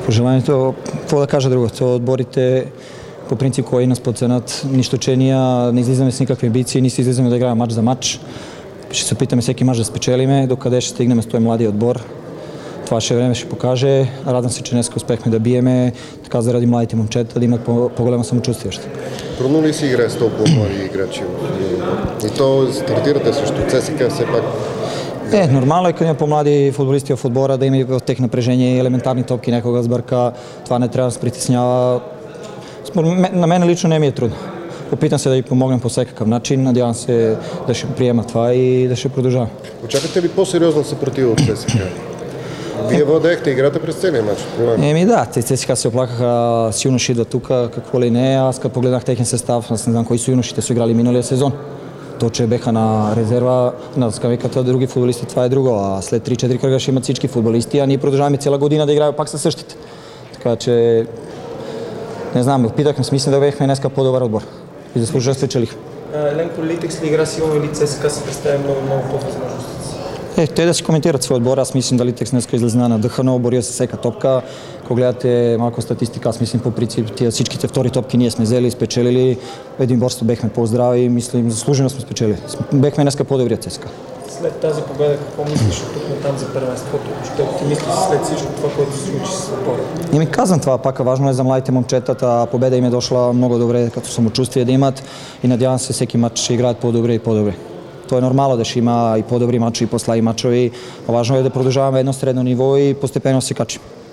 Пожеланието, какво да кажа друго, то отборите по принцип koji nas подценят, нищо че ние не излизаме с никакви амбиции, ние излизаме да играем матч за матч. Ще се опитаме всеки мач да спечелиме, докъде ще стигнем с този младия отбор. Това ще време ще покаже. Радвам се, че днес успехме да биеме, така заради младите момчета да имат по-голямо самочувствие. Трудно ли си играе с толкова млади играчи? И то стартирате срещу ЦСКА все пак. Нормално е, като има по-млади футболисти в отбора, да има в тех напрежение, елементарни топки някога сбърка. Това не трябва да се притеснява. На мен лично не ми е трудно. Опитам се да ви помогнем по всякакъв начин. Надявам се да ще приема това и да ще продължавам. Очаквате ли по-сериозна съпротива от ЦСКА? Вие владеехте играта през целия матч. Да, ЦСКА се оплакаха, силно ще идва тук, какво ли не. Аз като погледнах техен състав, аз не знам кои юношите са играли миналия сезон. То, че беха на резерва на скамейката други футболисти, това е друго. А след 3-4 кръга ще имат всички футболисти, а ние продължаваме цяла година да играем пак със същите. Така че, не знам, опитахме смисъл да бехме днеска по-добър отбор. И заслужено спечелихме. Ленко, Литекс ли игра силно или ЦСКА се представя много по-възможности? Те да си коментират своя отбор. Аз мислим да Литекс днеска излезна надъхано, боря се всека топка. Ако гледате малко статистика, аз мислим по принцип всичките втори топки ние сме взели, спечелили. Един борство бехме по-здрави и мислим заслужено сме спечелили. Бехме днеска по-добрият ЦСКА. След тази победа, какво мислиш от тук натам за първенството? Ще оптимисти след всичко това, което се случи с отбора? Не ми казвам това, пак важно е за младите момчетата. Победа им е дошла много добре, като самочувствие да имат и надявам се всеки матч ще играят по-добре и по-добре. То е нормално да ще има и по-добри матчове и по-слаби матчове. Важно е да продължаваме едно средно ниво и постепенно се качим.